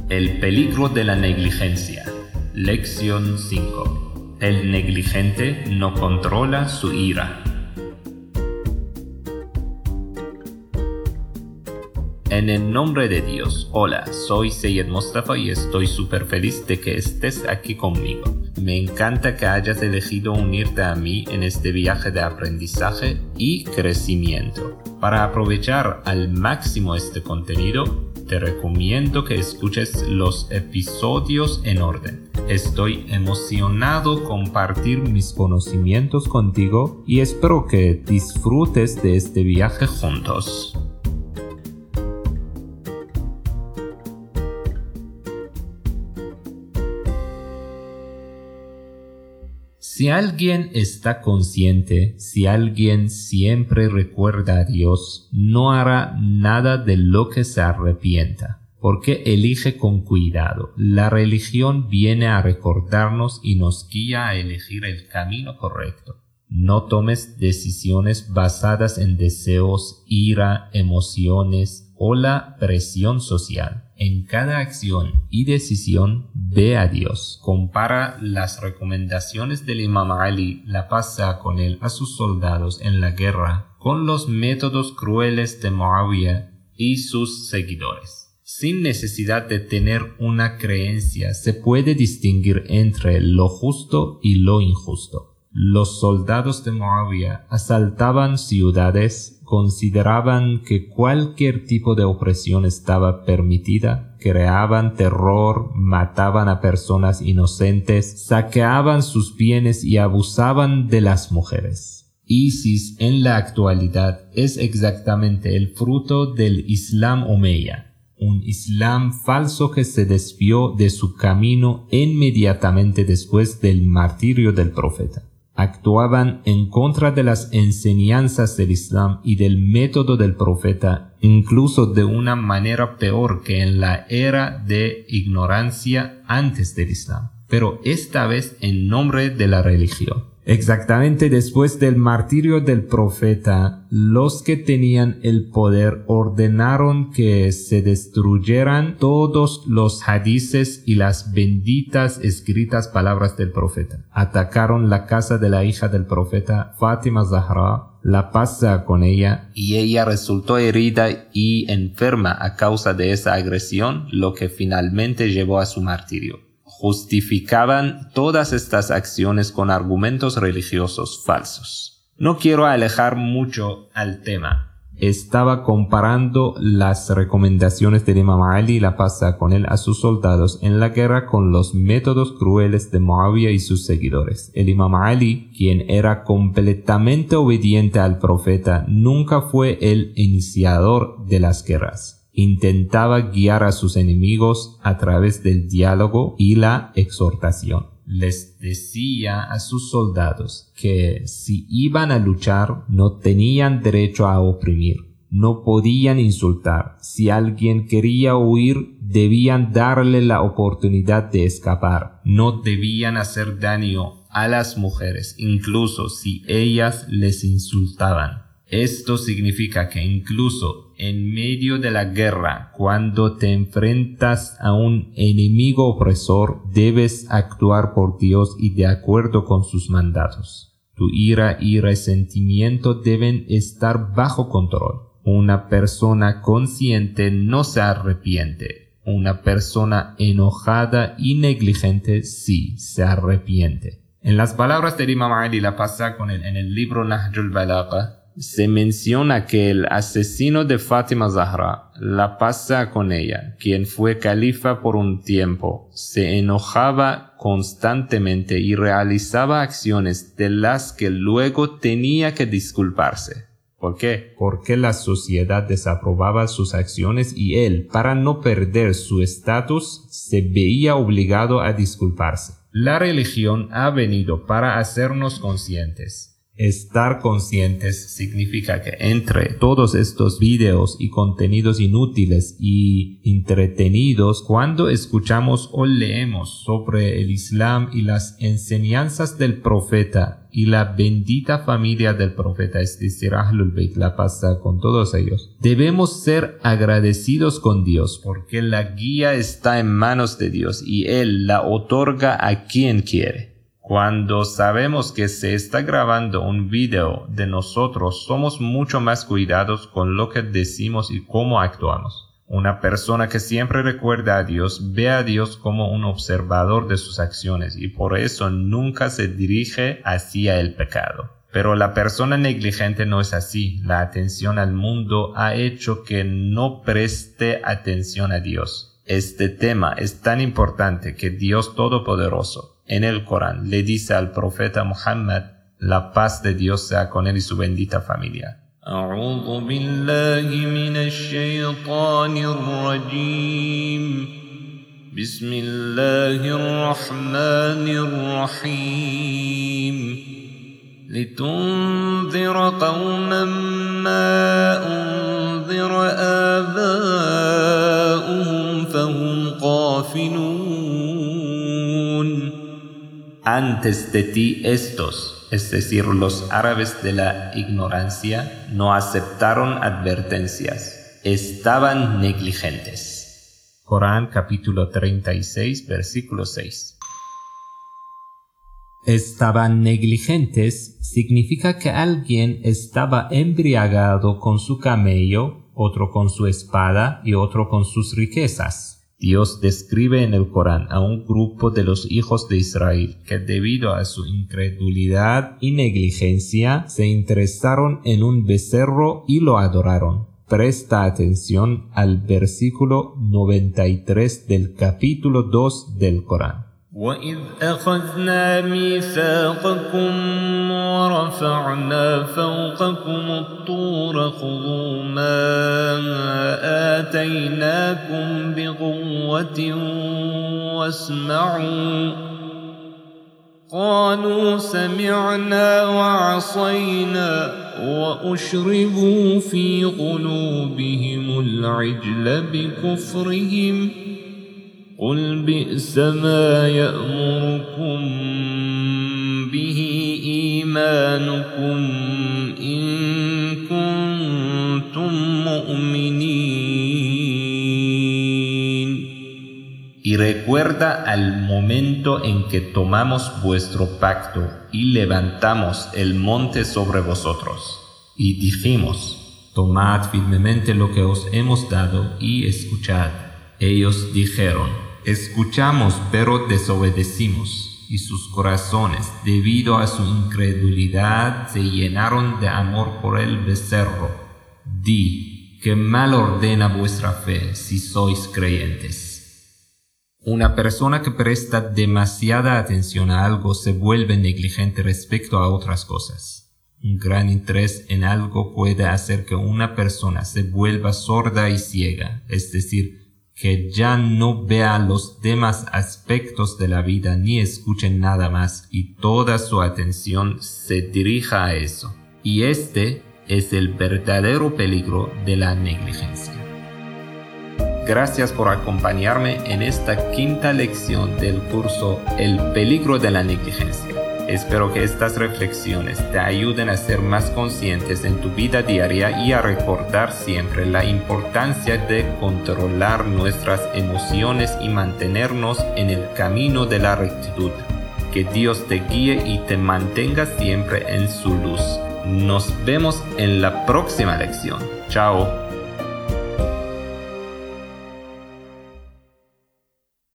El peligro de la negligencia. Lección 5. El negligente no controla su ira. En el nombre de Dios, hola, soy Seyyed Mustafa y estoy súper feliz de que estés aquí conmigo. Me encanta que hayas elegido unirte a mí en este viaje de aprendizaje y crecimiento. Para aprovechar al máximo este contenido, te recomiendo que escuches los episodios en orden. Estoy emocionado compartir mis conocimientos contigo y espero que disfrutes de este viaje juntos. Si alguien está consciente, si alguien siempre recuerda a Dios, no hará nada de lo que se arrepienta, porque elige con cuidado. La religión viene a recordarnos y nos guía a elegir el camino correcto. No tomes decisiones basadas en deseos, ira, emociones o la presión social. En cada acción y decisión, ve a Dios. Compara las recomendaciones del Imam Ali, la paz sea con él, a sus soldados en la guerra, con los métodos crueles de Muawiyah y sus seguidores. Sin necesidad de tener una creencia, se puede distinguir entre lo justo y lo injusto. Los soldados de Muawiyah asaltaban ciudades, consideraban que cualquier tipo de opresión estaba permitida, creaban terror, mataban a personas inocentes, saqueaban sus bienes y abusaban de las mujeres. ISIS en la actualidad es exactamente el fruto del Islam Omeya, un Islam falso que se desvió de su camino inmediatamente después del martirio del profeta. Actuaban en contra de las enseñanzas del Islam y del método del profeta, incluso de una manera peor que en la era de ignorancia antes del Islam, pero esta vez en nombre de la religión. Exactamente después del martirio del profeta, los que tenían el poder ordenaron que se destruyeran todos los hadices y las benditas escritas palabras del profeta. Atacaron la casa de la hija del profeta, Fátima Zahra, la paz sea con ella, y ella resultó herida y enferma a causa de esa agresión, lo que finalmente llevó a su martirio. Justificaban todas estas acciones con argumentos religiosos falsos. No quiero alejar mucho al tema. Estaba comparando las recomendaciones del Imam Ali, la paz sea con él, a sus soldados en la guerra con los métodos crueles de Muawiyah y sus seguidores. El Imam Ali, quien era completamente obediente al profeta, nunca fue el iniciador de las guerras. Intentaba guiar a sus enemigos a través del diálogo y la exhortación. Les decía a sus soldados que si iban a luchar no tenían derecho a oprimir, no podían insultar. Si alguien quería huir, debían darle la oportunidad de escapar. No debían hacer daño a las mujeres, incluso si ellas les insultaban. Esto significa que incluso en medio de la guerra, cuando te enfrentas a un enemigo opresor, debes actuar por Dios y de acuerdo con sus mandatos. Tu ira y resentimiento deben estar bajo control. Una persona consciente no se arrepiente. Una persona enojada y negligente sí se arrepiente. En las palabras del Imam Ali, la paz sea con él, en el libro Nahjul Balagha, se menciona que el asesino de Fátima Zahra, la paz sea con ella, quien fue califa por un tiempo, se enojaba constantemente y realizaba acciones de las que luego tenía que disculparse. ¿Por qué? Porque la sociedad desaprobaba sus acciones y él, para no perder su estatus, se veía obligado a disculparse. La religión ha venido para hacernos conscientes. Estar conscientes significa que entre todos estos videos y contenidos inútiles y entretenidos, cuando escuchamos o leemos sobre el Islam y las enseñanzas del profeta y la bendita familia del profeta, es decir, Ahlul Bayt, la paz con todos ellos, debemos ser agradecidos con Dios porque la guía está en manos de Dios y Él la otorga a quien quiere. Cuando sabemos que se está grabando un video de nosotros, somos mucho más cuidadosos con lo que decimos y cómo actuamos. Una persona que siempre recuerda a Dios ve a Dios como un observador de sus acciones y por eso nunca se dirige hacia el pecado. Pero la persona negligente no es así. La atención al mundo ha hecho que no preste atención a Dios. Este tema es tan importante que Dios Todopoderoso en el Corán le dice al profeta Muhammad, la paz de Dios sea con él y su bendita familia. أعوذ بالله من الشيطان الرجيم بسم الله الرحمن الرحيم لتنذر قوما ما أنذر آباؤهم فهم غافلون. Antes de ti estos, es decir, los árabes de la ignorancia, no aceptaron advertencias, estaban negligentes. Corán capítulo 36, versículo 6. Estaban negligentes significa que alguien estaba embriagado con su camello, otro con su espada y otro con sus riquezas. Dios describe en el Corán a un grupo de los hijos de Israel que debido a su incredulidad y negligencia se interesaron en un becerro y lo adoraron. Presta atención al versículo 93 del capítulo 2 del Corán. وَإِذْ أَخَذْنَا مِيثَاقَكُمْ وَرَفَعْنَا فَوْقَكُمُ الطُّورَ خُذُوا مَا آتَيْنَاكُمْ بِقُوَّةٍ وَاسْمَعُوا قَالُوا سَمِعْنَا وَعَصَيْنَا وَأُشْرِبُوا فِي قُلُوبِهِمُ الْعِجْلَ بِكُفْرِهِمْ قل بئس ما يأمركم به إيمانكم إن كنتم مؤمنين. Y recuerda al momento en que tomamos vuestro pacto y levantamos el monte sobre vosotros. Y dijimos, tomad firmemente lo que os hemos dado y escuchad. Ellos dijeron, escuchamos pero desobedecimos, y sus corazones, debido a su incredulidad, se llenaron de amor por el becerro. Di, que mal ordena vuestra fe si sois creyentes. Una persona que presta demasiada atención a algo se vuelve negligente respecto a otras cosas. Un gran interés en algo puede hacer que una persona se vuelva sorda y ciega, es decir, que ya no vea los demás aspectos de la vida ni escuche nada más y toda su atención se dirija a eso. Y este es el verdadero peligro de la negligencia. Gracias por acompañarme en esta quinta lección del curso El peligro de la negligencia. Espero que estas reflexiones te ayuden a ser más conscientes en tu vida diaria y a recordar siempre la importancia de controlar nuestras emociones y mantenernos en el camino de la rectitud. Que Dios te guíe y te mantenga siempre en su luz. Nos vemos en la próxima lección. Chao.